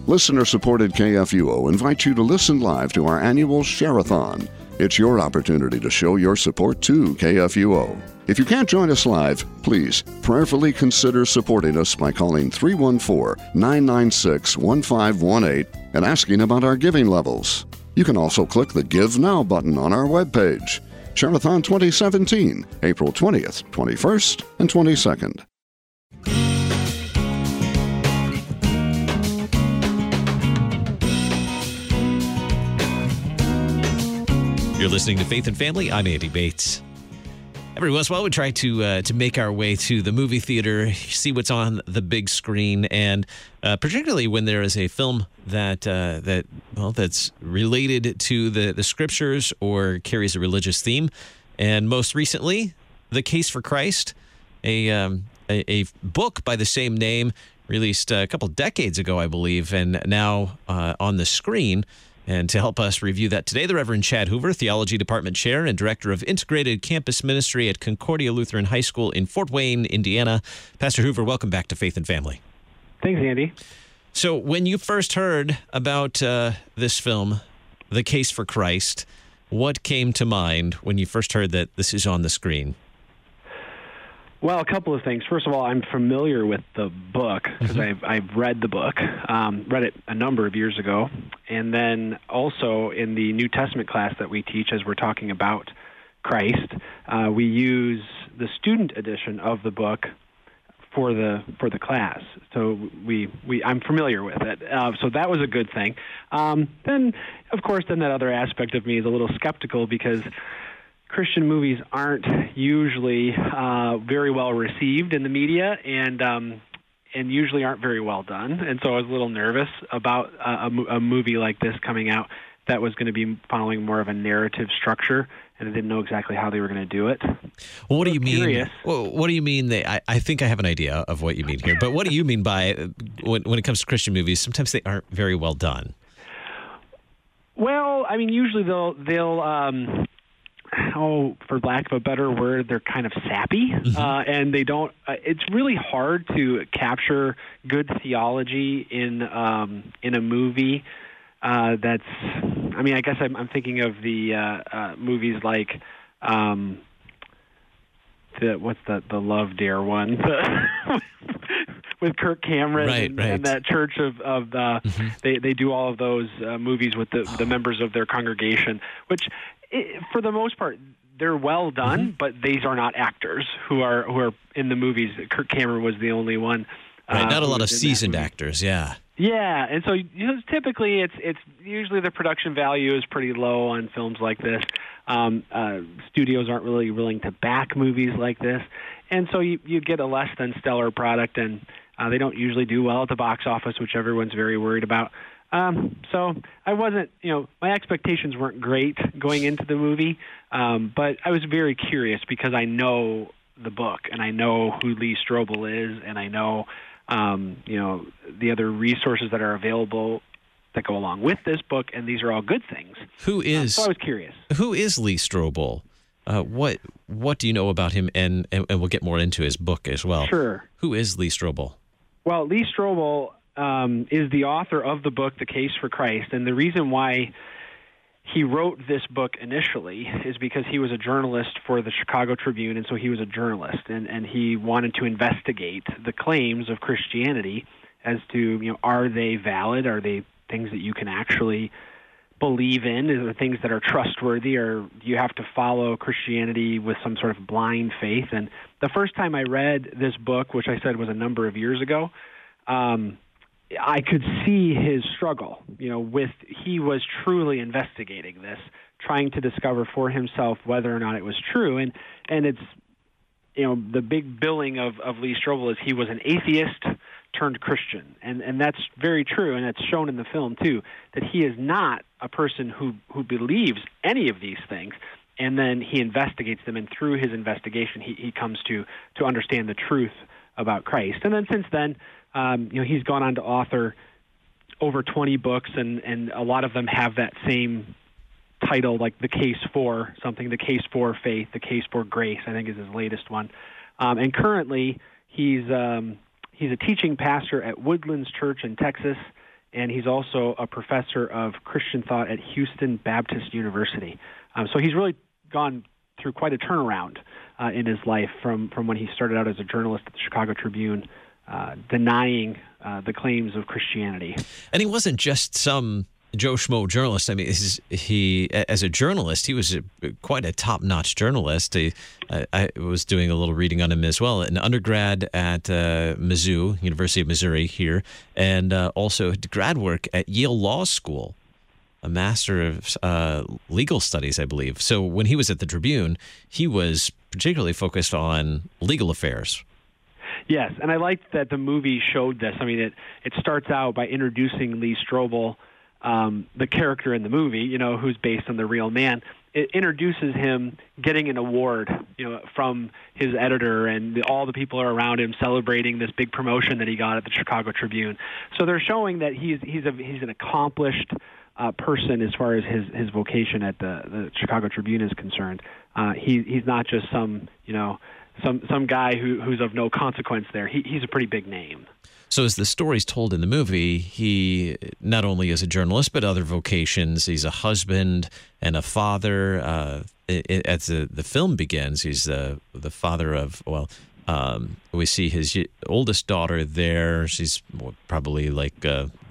Listener-supported KFUO invites you to listen live to our annual Share-a-thon. It's your opportunity to show your support to KFUO. If you can't join us live, please prayerfully consider supporting us by calling 314-996-1518 and asking about our giving levels. You can also click the Give Now button on our webpage. Share-a-thon 2017, April 20th, 21st, and 22nd. You're listening to Faith and Family. I'm Andy Bates. Every once in a while, we try to make our way to the movie theater, see what's on the big screen, and particularly when there is a film that's related to the scriptures or carries a religious theme. And most recently, The Case for Christ, a book by the same name, released a couple decades ago, I believe, and now on the screen. And to help us review that today, the Reverend Chad Hoover, Theology Department Chair and Director of Integrated Campus Ministry at Concordia Lutheran High School in Fort Wayne, Indiana. Pastor Hoover, welcome back to Faith and Family. Thanks, Andy. So when you first heard about this film, The Case for Christ, what came to mind when you first heard that this is on the screen? Well, a couple of things. First of all, I'm familiar with the book because I've read the book, read it a number of years ago. And then also in the New Testament class that we teach as we're talking about Christ, we use the student edition of the book for the class. So I'm familiar with it. So that was a good thing. Then, of course, that other aspect of me is a little skeptical because Christian movies aren't usually very well received in the media and usually aren't very well done. And so I was a little nervous about a movie like this coming out that was going to be following more of a narrative structure, and I didn't know exactly how they were going to do it. Well, what do you mean? Well, what do you mean? I think I have an idea of what you mean here, but what do you mean by when it comes to Christian movies? Sometimes they aren't very well done. Well, I mean, usually they'll for lack of a better word, they're kind of sappy, and they don't. It's really hard to capture good theology in a movie. That's. I mean, I guess I'm thinking of the movies like what's the Love Dare one with Kirk Cameron and that church of they do all of those movies with the members of their congregation, which. For the most part, they're well done, but these are not actors who are in the movies. Kirk Cameron was the only one. Right, not a lot of seasoned actors, yeah. Yeah, and so typically it's usually the production value is pretty low on films like this. Studios aren't really willing to back movies like this, and so you get a less than stellar product, and they don't usually do well at the box office, which everyone's very worried about. So I wasn't, my expectations weren't great going into the movie, but I was very curious because I know the book and I know who Lee Strobel is, and I know, the other resources that are available that go along with this book, and these are all good things. So I was curious. Who is Lee Strobel? What do you know about him? And we'll get more into his book as well. Sure. Who is Lee Strobel? Well, Lee Strobel is the author of the book, The Case for Christ. And the reason why he wrote this book initially is because he was a journalist for the Chicago Tribune, and so he was a journalist. And he wanted to investigate the claims of Christianity as to, are they valid? Are they things that you can actually believe in? Are there things that are trustworthy? Or do you have to follow Christianity with some sort of blind faith? And the first time I read this book, which I said was a number of years ago, I could see his struggle, he was truly investigating this, trying to discover for himself whether or not it was true. And it's, the big billing of Lee Strobel is he was an atheist turned Christian. And that's very true, and it's shown in the film too, that he is not a person who believes any of these things. And then he investigates them, and through his investigation, he comes to understand the truth about Christ. And then since then, he's gone on to author over 20 books, and a lot of them have that same title, like The Case for something, The Case for Faith, The Case for Grace, I think is his latest one. And currently, he's a teaching pastor at Woodlands Church in Texas, and he's also a professor of Christian thought at Houston Baptist University. So he's really gone through quite a turnaround in his life from when he started out as a journalist at the Chicago Tribune, denying the claims of Christianity. And he wasn't just some Joe Schmo journalist. I mean, he as a journalist, he was quite a top-notch journalist. I was doing a little reading on him as well. An undergrad at Mizzou, University of Missouri here, and also grad work at Yale Law School, a master of legal studies, I believe. So when he was at the Tribune, he was particularly focused on legal affairs. Yes, and I liked that the movie showed this. I mean, it starts out by introducing Lee Strobel, the character in the movie, who's based on the real man. It introduces him getting an award, from his editor, and all the people are around him celebrating this big promotion that he got at the Chicago Tribune. So they're showing that he's an accomplished person as far as his vocation at the Chicago Tribune is concerned. He's not just some guy who's of no consequence there. He's a pretty big name. So as the story's told in the movie, he not only is a journalist, but other vocations. He's a husband and a father. As the film begins, he's the father of, we see his oldest daughter there. She's probably like,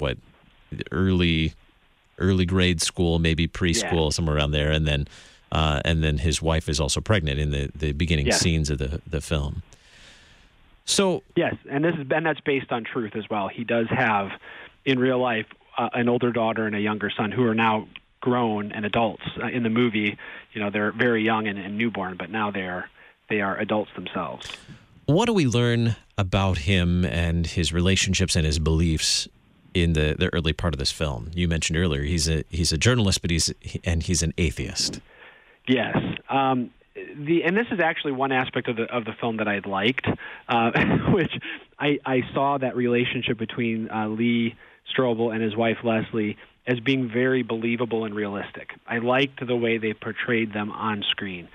early grade school, maybe preschool, somewhere around there. And then his wife is also pregnant in the beginning scenes of the film. So yes, and that's based on truth as well. He does have, in real life, an older daughter and a younger son who are now grown and adults. In the movie, they're very young and newborn, but now they are adults themselves. What do we learn about him and his relationships and his beliefs in the early part of this film? You mentioned earlier he's a journalist, but he's an atheist. Yes. And this is actually one aspect of the film that I liked, which I saw that relationship between Lee Strobel and his wife Leslie as being very believable and realistic. I liked the way they portrayed them on screen.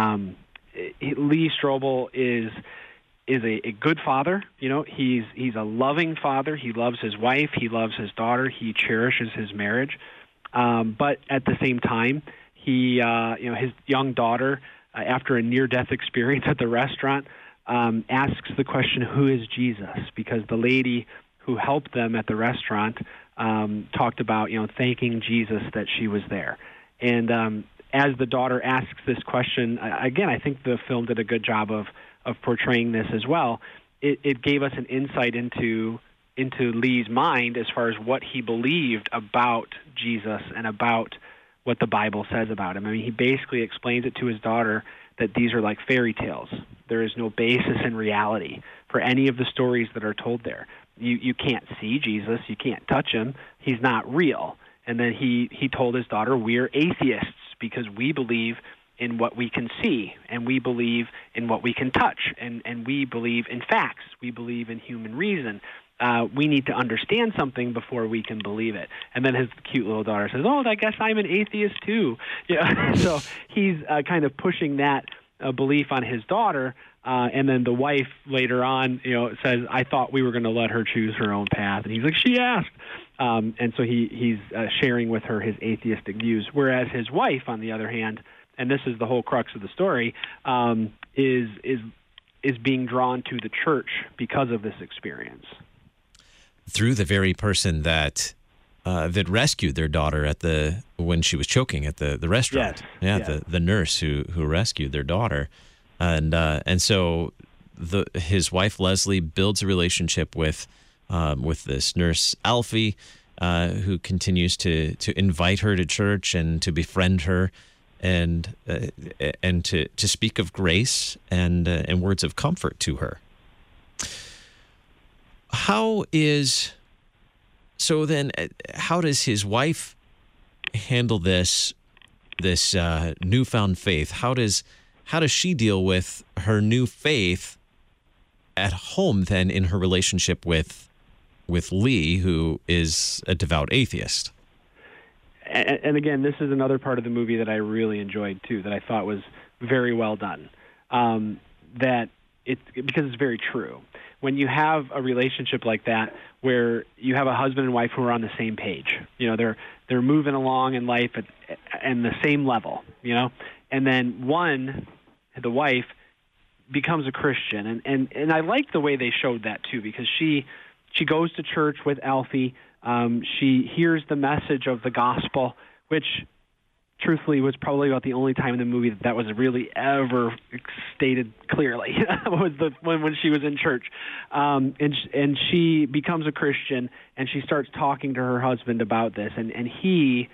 Lee Strobel is a good father. He's a loving father. He loves his wife. He loves his daughter. He cherishes his marriage. But at the same time, his young daughter, after a near-death experience at the restaurant, asks the question, who is Jesus? Because the lady who helped them at the restaurant talked about, thanking Jesus that she was there. And as the daughter asks this question, again, I think the film did a good job of portraying this as well. It gave us an insight into Lee's mind as far as what he believed about Jesus and about what the Bible says about him. I mean, he basically explains it to his daughter that these are like fairy tales. There is no basis in reality for any of the stories that are told there. You can't see Jesus. You can't touch him. He's not real. And then he told his daughter, we're atheists because we believe in what we can see, and we believe in what we can touch, and we believe in facts. We believe in human reason. We need to understand something before we can believe it. And then his cute little daughter says, I guess I'm an atheist too. So he's kind of pushing that belief on his daughter. And then the wife later on, says, I thought we were going to let her choose her own path. And he's like, she asked. And so he's sharing with her his atheistic views. Whereas his wife, on the other hand, and this is the whole crux of the story, is being drawn to the church because of this experience. Through the very person that rescued their daughter when she was choking at the restaurant. Yes. The nurse who rescued their daughter, and so his wife Leslie builds a relationship with this nurse Alfie, who continues to invite her to church and to befriend her, and to speak of grace and words of comfort to her. How does his wife handle this newfound faith? How does she deal with her new faith at home then in her relationship with Lee, who is a devout atheist? And again, this is another part of the movie that I really enjoyed too, that I thought was very well done. Because it's very true. When you have a relationship like that where you have a husband and wife who are on the same page. They're moving along in life at the same level. And then the wife, becomes a Christian, and I like the way they showed that too, because she goes to church with Alfie. She hears the message of the gospel, which truthfully was probably about the only time in the movie that was really ever stated clearly was when she was in church. And she becomes a Christian, and she starts talking to her husband about this, and he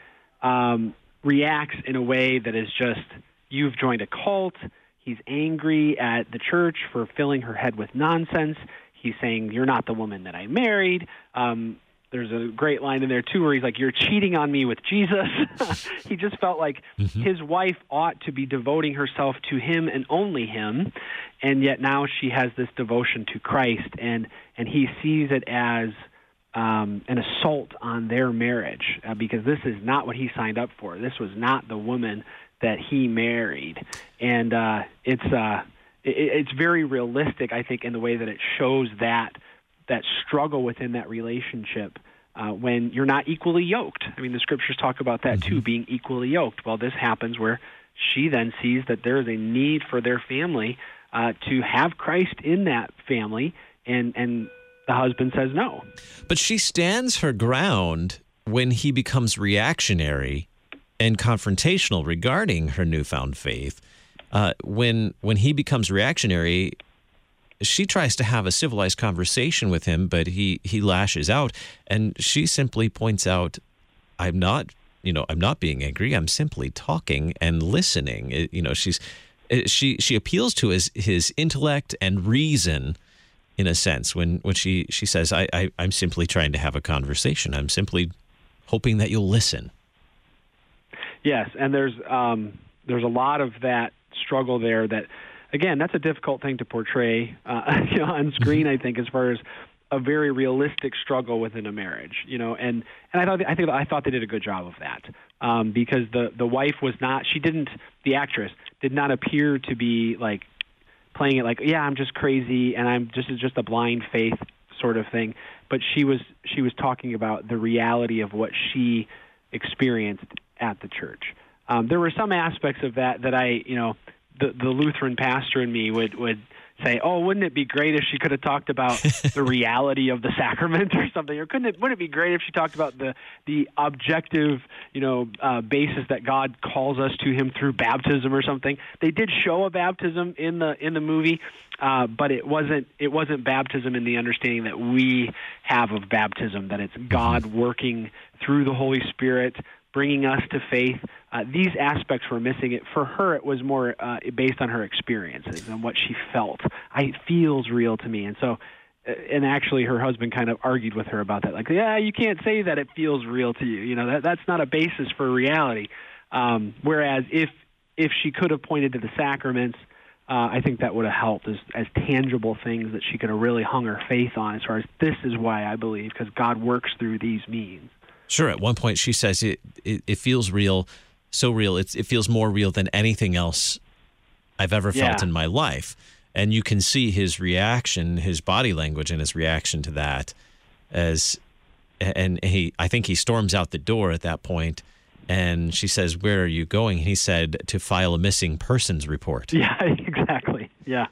reacts in a way that is just, you've joined a cult. He's angry at the church for filling her head with nonsense. He's saying, you're not the woman that I married. There's a great line in there, too, where he's like, you're cheating on me with Jesus. He just felt like his wife ought to be devoting herself to him and only him, and yet now she has this devotion to Christ, and he sees it as an assault on their marriage, because this is not what he signed up for. This was not the woman that he married, and it's very realistic, I think, in the way that it shows that struggle within that relationship when you're not equally yoked. I mean, the scriptures talk about that too, being equally yoked. Well, this happens where she then sees that there is a need for their family to have Christ in that family, and the husband says no. But she stands her ground when he becomes reactionary and confrontational regarding her newfound faith. When he becomes reactionary, she tries to have a civilized conversation with him, but he lashes out, and she simply points out, I'm not being angry. I'm simply talking and listening. She appeals to his intellect and reason, in a sense, when she says, I'm simply trying to have a conversation. I'm simply hoping that you'll listen. Yes, and there's a lot of that struggle there that, again, that's a difficult thing to portray on screen, I think, as far as a very realistic struggle within a marriage, and I thought they did a good job of that, because the wife was not, the actress did not appear to be like playing it like, yeah, I'm just crazy and it's just a blind faith sort of thing, but she was talking about the reality of what she experienced at the church. There were some aspects of that the Lutheran pastor in me would say, oh, wouldn't it be great if she could have talked about the reality of the sacrament or something? Or wouldn't it be great if she talked about the objective, basis that God calls us to him through baptism or something? They did show a baptism in the movie, but it wasn't baptism in the understanding that we have of baptism, that it's God working through the Holy Spirit, bringing us to faith. These aspects were missing. It for her, it was more based on her experiences and what she felt. It feels real to me, and so, and actually, her husband kind of argued with her about that. Like, yeah, you can't say that it feels real to you. That's not a basis for reality. Whereas if she could have pointed to the sacraments, I think that would have helped as tangible things that she could have really hung her faith on. As far as, this is why I believe, because God works through these means. Sure. At one point, she says it feels real, so real. It feels more real than anything else I've ever felt in my life. And you can see his reaction, his body language, and his reaction to that. I think he storms out the door at that point, and she says, "Where are you going?" And he said, "To file a missing persons report." Yeah, exactly. Yeah.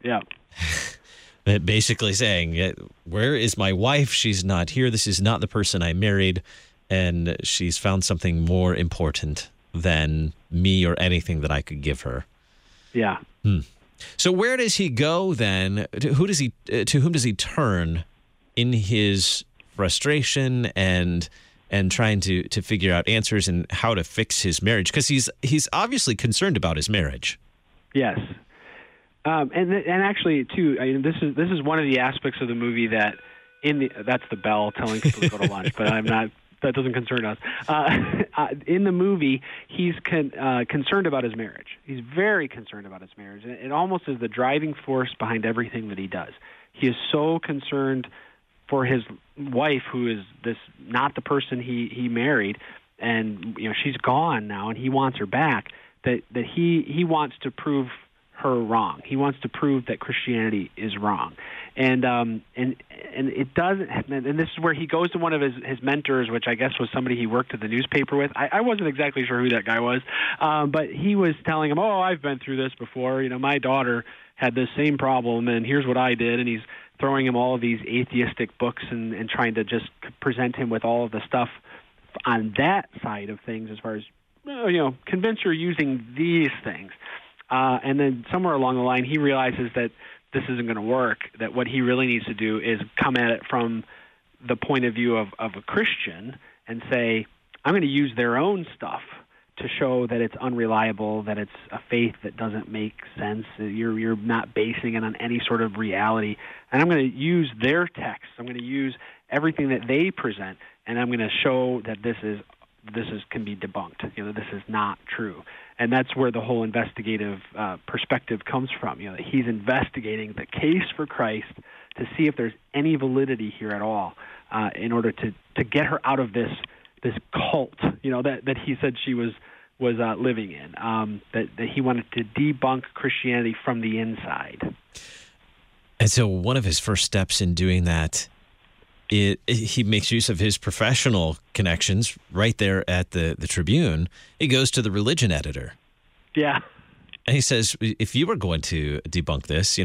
Basically saying, where is my wife? She's not here. This is not the person I married. And she's found something more important than me or anything that I could give her. Yeah. So where does he go then? To whom does he turn in his frustration and trying to figure out answers and how to fix his marriage? Because he's obviously concerned about his marriage. Yes. And actually, too, this is one of the aspects of the movie that that's the bell telling people to go to lunch, but I'm not. That doesn't concern us. In the movie, he's concerned about his marriage. He's very concerned about his marriage. It almost is the driving force behind everything that he does. He is so concerned for his wife, who is not the person he married, and she's gone now, and he wants her back. That he wants to prove her wrong. He wants to prove that Christianity is wrong. And it doesn't. And this is where he goes to one of his mentors, which I guess was somebody he worked at the newspaper with. I wasn't exactly sure who that guy was, but he was telling him, "Oh, I've been through this before. My daughter had this same problem, and here's what I did." And he's throwing him all of these atheistic books and trying to just present him with all of the stuff on that side of things, as far as convince her using these things. And then somewhere along the line, he realizes that this isn't going to work, that what he really needs to do is come at it from the point of view of a Christian and say, I'm going to use their own stuff to show that it's unreliable, that it's a faith that doesn't make sense, you're not basing it on any sort of reality. And I'm going to use their text. I'm going to use everything that they present, and I'm going to show that this can be debunked. This is not true. And that's where the whole investigative perspective comes from. That he's investigating the case for Christ to see if there's any validity here at all, in order to get her out of this cult, that he said she was living in. That he wanted to debunk Christianity from the inside. And so one of his first steps in doing that, he makes use of his professional connections right there at the Tribune. He goes to the religion editor. Yeah. And he says, if you were going to debunk this,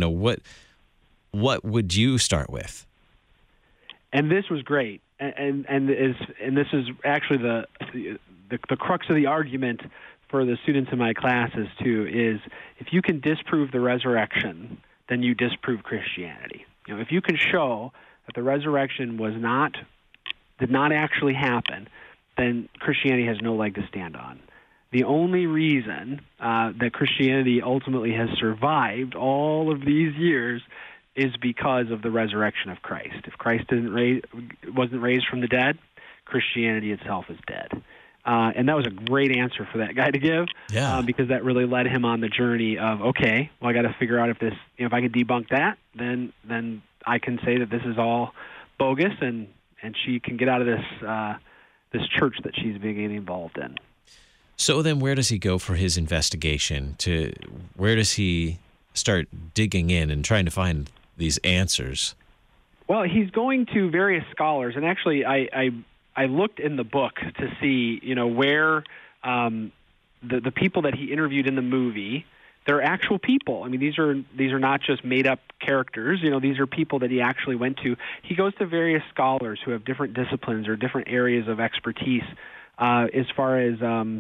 what would you start with? And this was great. And this is actually the crux of the argument for the students in my classes too, is if you can disprove the resurrection, then you disprove Christianity. If you can show that the resurrection did not actually happen, then Christianity has no leg to stand on. The only reason that Christianity ultimately has survived all of these years is because of the resurrection of Christ. If Christ wasn't raised from the dead, Christianity itself is dead. And that was a great answer for that guy to give, because that really led him on the journey of, okay, well, I got to figure out if I can debunk that, then I can say that this is all bogus, and she can get out of this church that she's being involved in. So then where does he go for his investigation? Where does he start digging in and trying to find these answers? Well, he's going to various scholars, and actually I looked in the book to see, where the people that he interviewed in the movie, they're actual people. I mean, these are not just made-up characters. These are people that he actually went to. He goes to various scholars who have different disciplines or different areas of expertise, as far as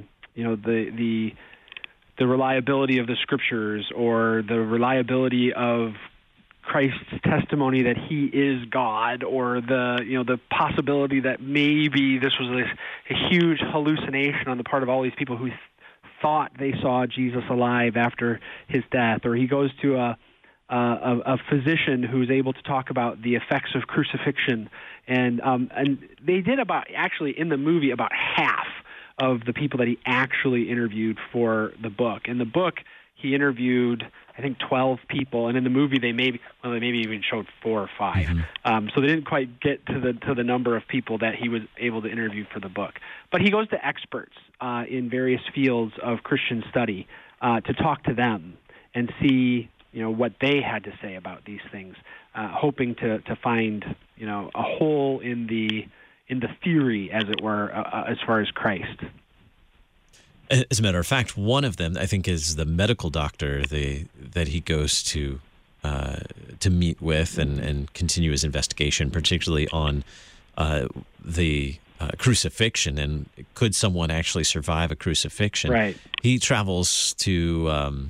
the reliability of the Scriptures, or the reliability of Christ's testimony that he is God, or the possibility that maybe this was a huge hallucination on the part of all these people who thought they saw Jesus alive after his death. Or he goes to a physician who's able to talk about the effects of crucifixion, and they did actually in the movie about half of the people that he actually interviewed for the book. In the book, he interviewed, I think, 12 people, and in the movie they maybe even showed 4 or 5. Mm-hmm. So they didn't quite get to the number of people that he was able to interview for the book. But he goes to experts in various fields of Christian study to talk to them and see what they had to say about these things, hoping to find a hole in the theory, as it were, as far as Christ. As a matter of fact, one of them, I think, is the medical doctor that he goes to meet with and continue his investigation, particularly on the crucifixion, and could someone actually survive a crucifixion? Right. He travels to,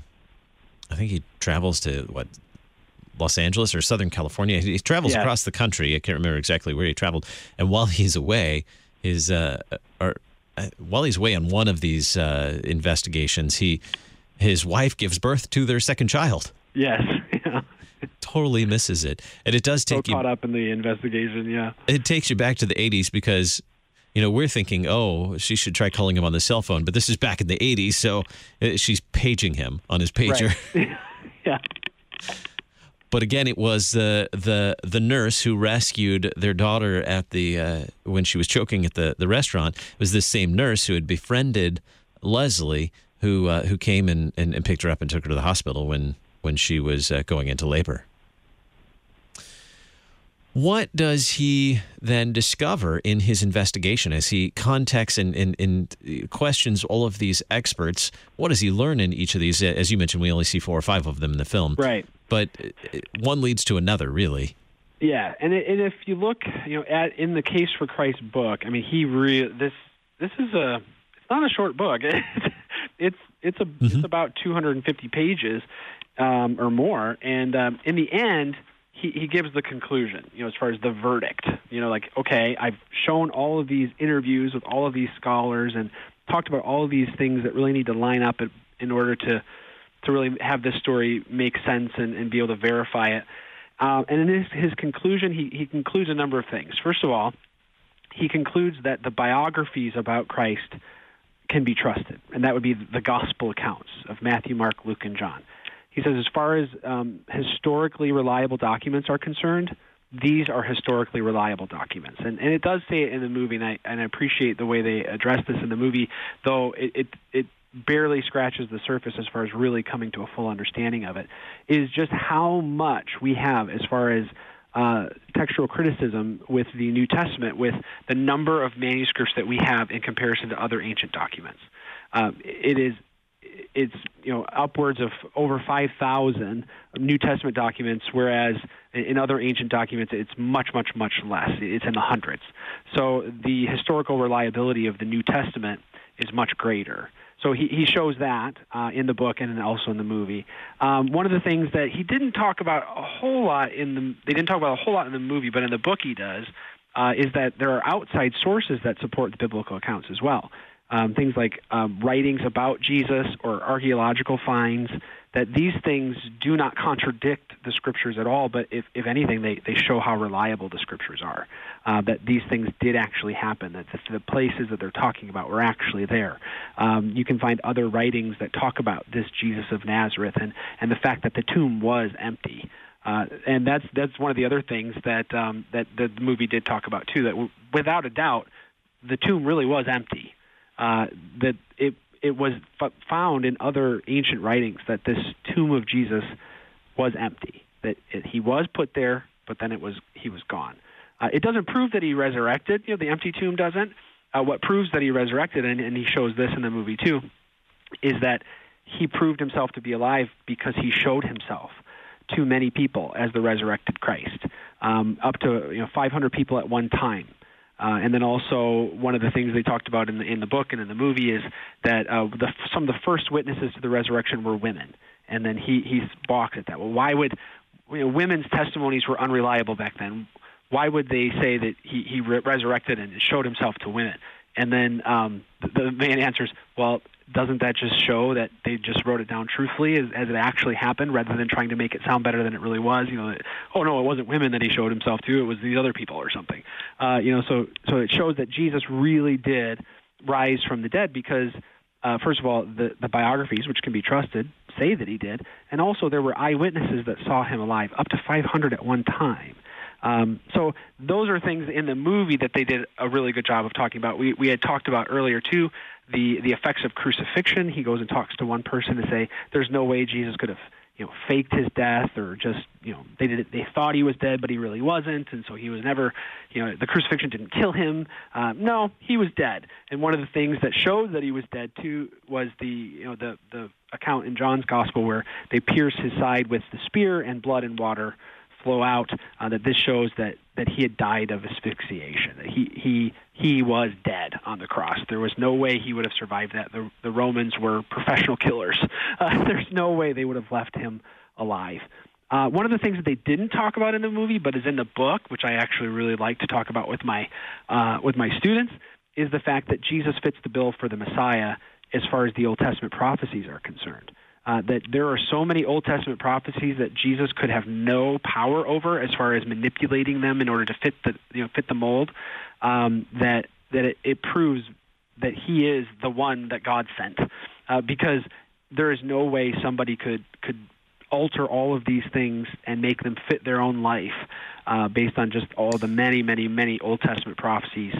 Los Angeles or Southern California. He travels across the country. I can't remember exactly where he traveled. And while he's away, while he's away on one of these investigations, his wife gives birth to their second child. Yes. Yeah. Totally misses it. And it does take you caught up in the investigation, yeah. It takes you back to the 80s because, we're thinking, oh, she should try calling him on the cell phone. But this is back in the 80s, so she's paging him on his pager. Right. Yeah. But again, it was the nurse who rescued their daughter at when she was choking at the restaurant. It was this same nurse who had befriended Leslie who came and picked her up and took her to the hospital when she was going into labor. What does he then discover in his investigation as he contacts and questions all of these experts? What does he learn in each of these? As you mentioned, we only see 4 or 5 of them in the film. Right. But one leads to another, really. Yeah, and if you look, in the Case for Christ book, I mean, this is it's not a short book. It's about 250 pages or more, and in the end, he gives the conclusion, as far as the verdict. Okay, I've shown all of these interviews with all of these scholars and talked about all of these things that really need to line up in order to really have this story make sense and be able to verify it. And in his conclusion, he concludes a number of things. First of all, he concludes that the biographies about Christ can be trusted, and that would be the gospel accounts of Matthew, Mark, Luke, and John. He says as far as historically reliable documents are concerned, these are historically reliable documents. And it does say it in the movie, and I appreciate the way they address this in the movie, though it barely scratches the surface as far as really coming to a full understanding of it, is just how much we have as far as textual criticism with the New Testament, with the number of manuscripts that we have in comparison to other ancient documents. It's upwards of over 5,000 New Testament documents, whereas in other ancient documents it's much, much, much less. It's in the hundreds. So the historical reliability of the New Testament is much greater. So he shows that in the book and also in the movie. One of the things that he didn't talk about a whole lot they didn't talk about a whole lot in the movie, but in the book he does, is that there are outside sources that support the biblical accounts as well. Things like writings about Jesus or archaeological finds, that these things do not contradict the Scriptures at all, but if anything, they show how reliable the Scriptures are, that these things did actually happen, that the places that they're talking about were actually there. You can find other writings that talk about this Jesus of Nazareth and the fact that the tomb was empty. And that's one of the other things that the movie did talk about, too, that without a doubt, the tomb really was empty. That it was found in other ancient writings that this tomb of Jesus was empty, that he was put there, but then he was gone. It doesn't prove that he resurrected. The empty tomb doesn't. What proves that he resurrected, and he shows this in the movie too, is that he proved himself to be alive because he showed himself to many people as the resurrected Christ, up to 500 people at one time. And then also one of the things they talked about in the book and in the movie is that some of the first witnesses to the resurrection were women, and then he balked at that. Well, why would women's testimonies were unreliable back then? Why would they say that he resurrected and showed himself to women? And then the man answers, well, doesn't that just show that they just wrote it down truthfully as it actually happened, rather than trying to make it sound better than it really was? Oh no, it wasn't women that he showed himself to; it was these other people or something. So it shows that Jesus really did rise from the dead because, first of all, the biographies, which can be trusted, say that he did, and also there were eyewitnesses that saw him alive, up to 500 at one time. So those are things in the movie that they did a really good job of talking about. We had talked about earlier, too, the effects of crucifixion. He goes and talks to one person to say there's no way Jesus could have faked his death, or just they thought he was dead, but he really wasn't, and so he was never the crucifixion didn't kill him. No, he was dead. And one of the things that showed that he was dead too was the account in John's Gospel where they pierced his side with the spear, and blood and water flow out, that this shows that he had died of asphyxiation, that he was dead on the cross. There was no way he would have survived that. The Romans were professional killers. There's no way they would have left him alive. One of the things that they didn't talk about in the movie, but is in the book, which I actually really like to talk about with my students, is the fact that Jesus fits the bill for the Messiah as far as the Old Testament prophecies are concerned. That there are so many Old Testament prophecies that Jesus could have no power over as far as manipulating them in order to fit the mold. That it proves that he is the one that God sent, because there is no way somebody could alter all of these things and make them fit their own life based on just all the many, many, many Old Testament prophecies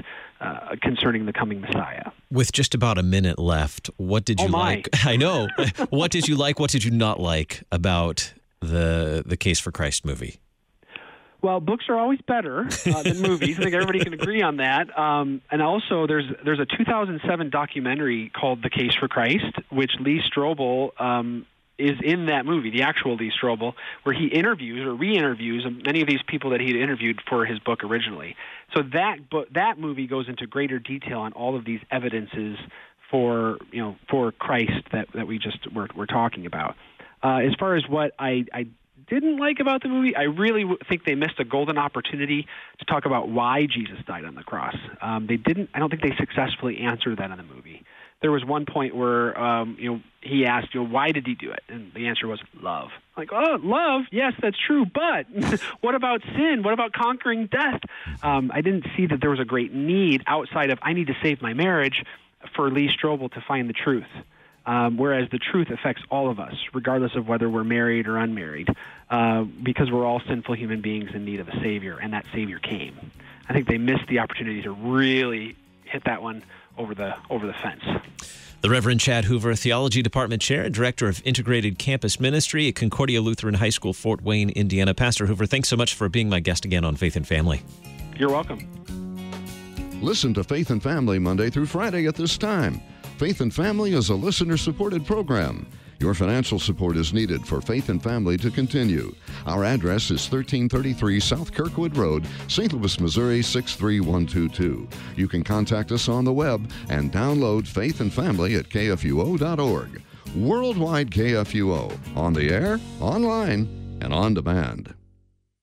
concerning the coming Messiah. With just about a minute left, what did you like? I know. What did you like? What did you not like about the Case for Christ movie? Well, books are always better than movies. I think everybody can agree on that. And also, there's a 2007 documentary called The Case for Christ, which Lee Strobel is in that movie, the actual Lee Strobel, where he interviews or re-interviews many of these people that he had interviewed for his book originally. So that movie goes into greater detail on all of these evidences for Christ that we just were talking about. As far as what I didn't like about the movie, I really think they missed a golden opportunity to talk about why Jesus died on the cross. They didn't. I don't think they successfully answered that in the movie. There was one point where he asked, why did he do it? And the answer was love. Like, oh, love? Yes, that's true. But what about sin? What about conquering death? I didn't see that there was a great need outside of I need to save my marriage for Lee Strobel to find the truth. Whereas the truth affects all of us, regardless of whether we're married or unmarried, because we're all sinful human beings in need of a Savior, and that Savior came. I think they missed the opportunity to really hit that one over the fence. The Reverend Chad Hoover, Theology Department Chair and Director of Integrated Campus Ministry at Concordia Lutheran High School, Fort Wayne, Indiana. Pastor Hoover, thanks so much for being my guest again on Faith and Family. You're welcome. Listen to Faith and Family Monday through Friday at this time. Faith and Family is a listener-supported program. Your financial support is needed for Faith and Family to continue. Our address is 1333 South Kirkwood Road, St. Louis, Missouri 63122. You can contact us on the web and download Faith and Family at kfuo.org. Worldwide KFUO, on the air, online, and on demand.